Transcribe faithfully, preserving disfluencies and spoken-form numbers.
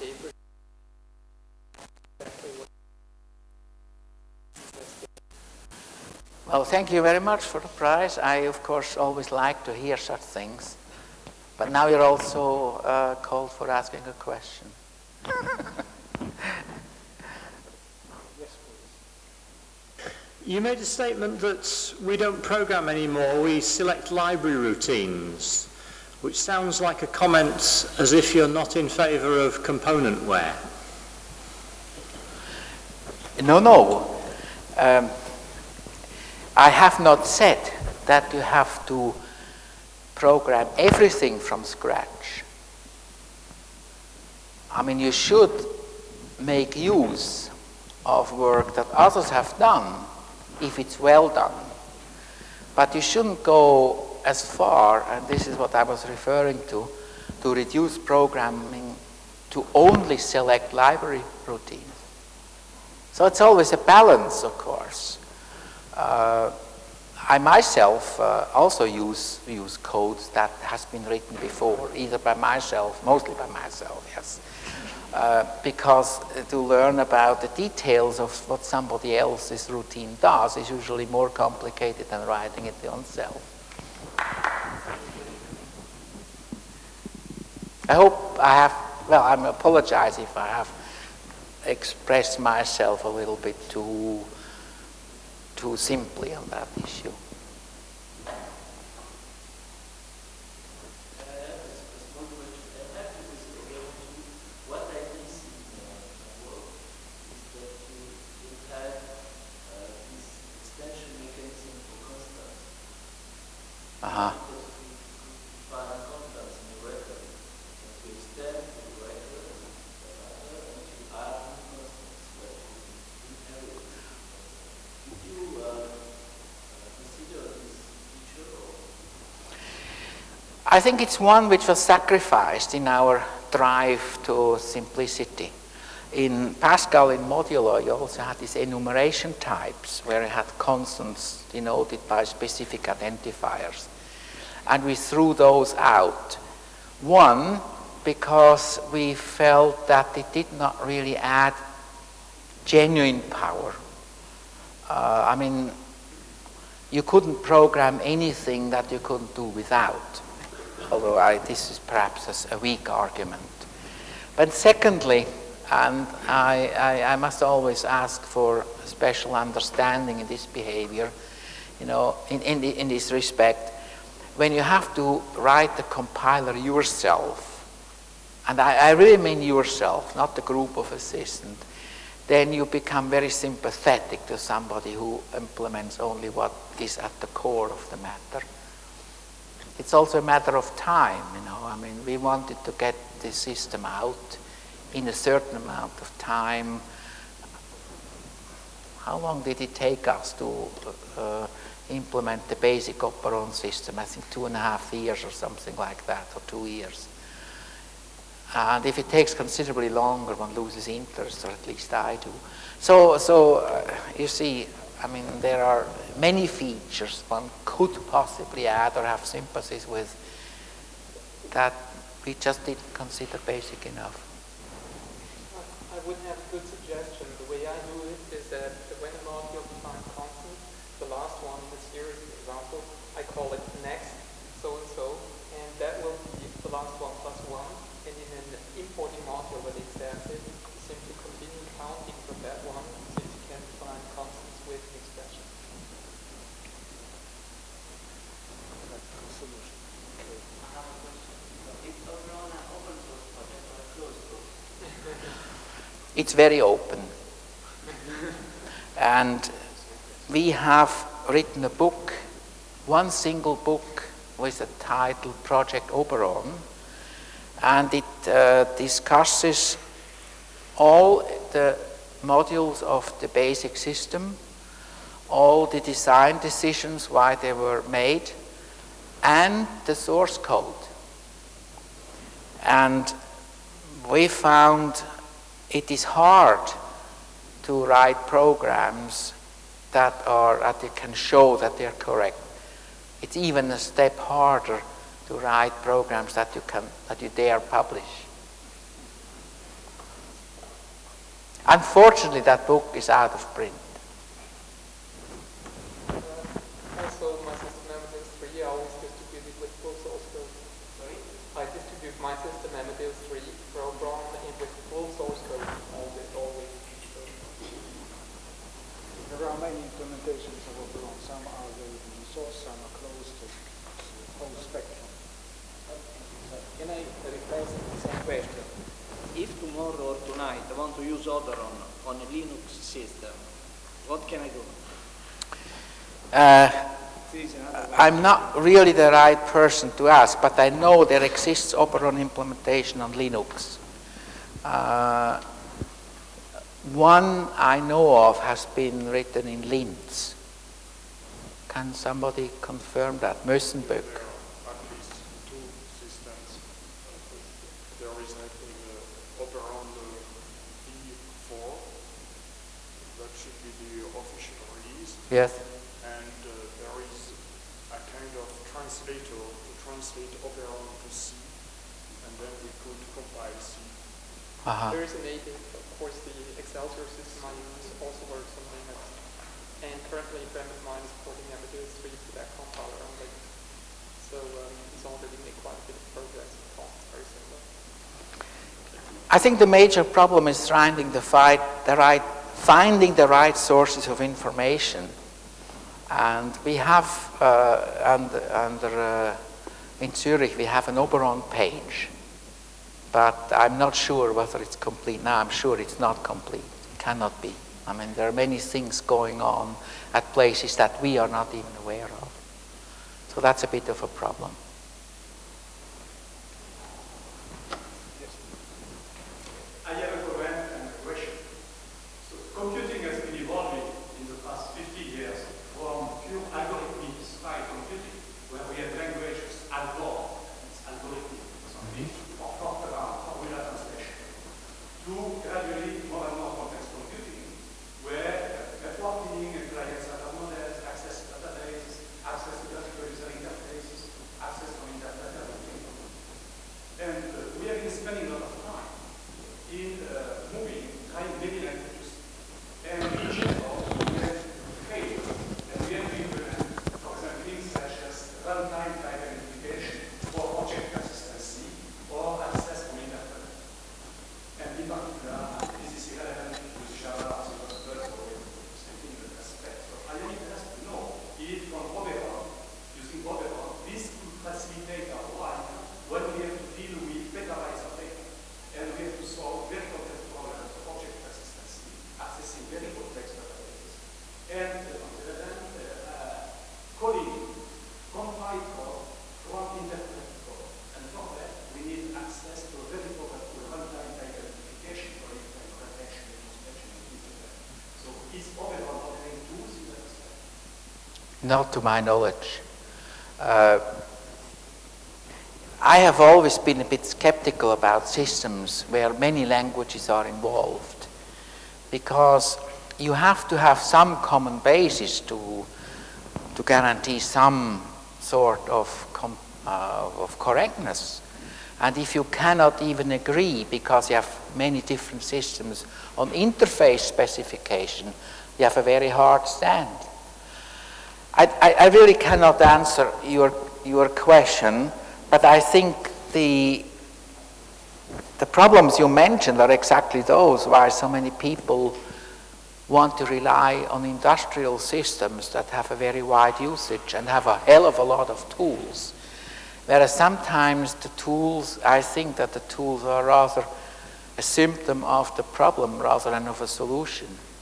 paper. Well, thank you very much for the prize. I, of course, always like to hear such things. But now you're also uh, called for asking a question. Yes, please. You made a statement that we don't program anymore, we select library routines, which sounds like a comment as if you're not in favour of componentware. No, no. Um, I have not said that you have to program everything from scratch. I mean, you should make use of work that others have done if it's well done. But you shouldn't go as far, and this is what I was referring to, to reduce programming to only select library routines. So it's always a balance, of course. Uh, I myself uh, also use, use codes that has been written before, either by myself, mostly by myself, yes. Uh, because to learn about the details of what somebody else's routine does is usually more complicated than writing it yourself. I hope I have, well, I apologize if I have expressed myself a little bit too too simply on that issue. Uh-huh. I think it's one which was sacrificed in our drive to simplicity. In Pascal, in modulo, you also had these enumeration types where you had constants denoted by specific identifiers. And we threw those out. One, because we felt that it did not really add genuine power. Uh, I mean, you couldn't program anything that you couldn't do without. Although I, this is perhaps a weak argument. But secondly, and I, I, I must always ask for special understanding in this behavior, you know, in, in, the, in this respect, when you have to write the compiler yourself, and I, I really mean yourself, not the group of assistants, then you become very sympathetic to somebody who implements only what is at the core of the matter. It's also a matter of time, you know. I mean, we wanted to get the system out in a certain amount of time. How long did it take us to uh, implement the basic operon system? I think two and a half years or something like that, or two years. And if it takes considerably longer, one loses interest, or at least I do. So, so uh, you see, I mean, there are many features one could possibly add or have sympathies with that we just didn't consider basic enough. I would have a good suggestion. The way I do it is that when a module defines constant, the last one in the series, for example, I call it next so-and-so, and that will be the last one plus one. And in an importing module that accepts it, you simply continue counting from that one, since you can define constants with an expression. It's very open. And we have written a book, one single book with the title Project Oberon, and it uh, discusses all the modules of the basic system, all the design decisions, why they were made, and the source code. And we found it is hard to write programs that are that you can show that they're correct. It's even a step harder to write programs that you can that you dare publish. Unfortunately, that book is out of print. Uh, also, my system Amadeus three, I always distribute it with full source code. Sorry? I distribute my system Amadeus three program with full source code. Always, always. There are many implementations of Operon. Some are very open source, some are closed to the whole spectrum. Can I rephrase the same question? If tomorrow or tonight I want to use Operon on a Linux system, what can I do? Uh, This is another way. I'm not really the right person to ask, but I know there exists Operon implementation on Linux. Uh, one I know of has been written in Linz. Can somebody confirm that? Mösenböck. There are at least two systems. There is, I think, uh, Operon V four. That should be the official release. Yes. And uh, there is a kind of translator to translate Operon to C, and then we could compile C. Uh-huh. There is a native, of course, the Excelsior system I use also works on Linux. And currently a friend of mine is porting Amadeus three to that compiler on Linux. So um, he's already made quite a bit of progress. The cost is very similar. I think the major problem is finding the, fight, the right, finding the right sources of information. And we have, uh, under, under uh, in Zurich, we have an Operon page. But I'm not sure whether it's complete now. I'm sure it's not complete. It cannot be. I mean, there are many things going on at places that we are not even aware of. So that's a bit of a problem. I have a comment and a question. So computing has been evolving in the past fifty years from pure algorithmic style computing, where we have languages, algol, it's algorithmic, something, or Fortran, formula translation, to gradually more and more complex computing, where networking and client-server models, access to databases, access to graphical user interfaces, access to internet, everything. And uh, we have been spending a lot of time in uh, moving, trying many languages. And each of those we have failed. And we have to implement, for example, things such as runtime type identification or object consistency or access to internet. And in particular, this is relevant to Java, C plus plus, or something in that aspect. So I am interested to know if from Operon, using Operon, this could facilitate our life when we have to deal with petabytes of data. And we have to solve very complex problems of object consistency, accessing very complex databases. And uh, on the other hand, uh, uh, calling compiled code from internet code. And for that, we need access to a very powerful runtime type identification for runtime protection, demonstration, and things like that. So is Operon offering tools in that aspect? Not to my knowledge. Uh, I have always been a bit skeptical about systems where many languages are involved, because you have to have some common basis to, to guarantee some sort of, com, uh, of correctness. And if you cannot even agree because you have many different systems on interface specification, you have a very hard stand. I, I, I really cannot answer your, your question, but I think the, the problems you mentioned are exactly those why so many people want to rely on industrial systems that have a very wide usage and have a hell of a lot of tools. Whereas sometimes the tools, I think that the tools are rather a symptom of the problem rather than of a solution.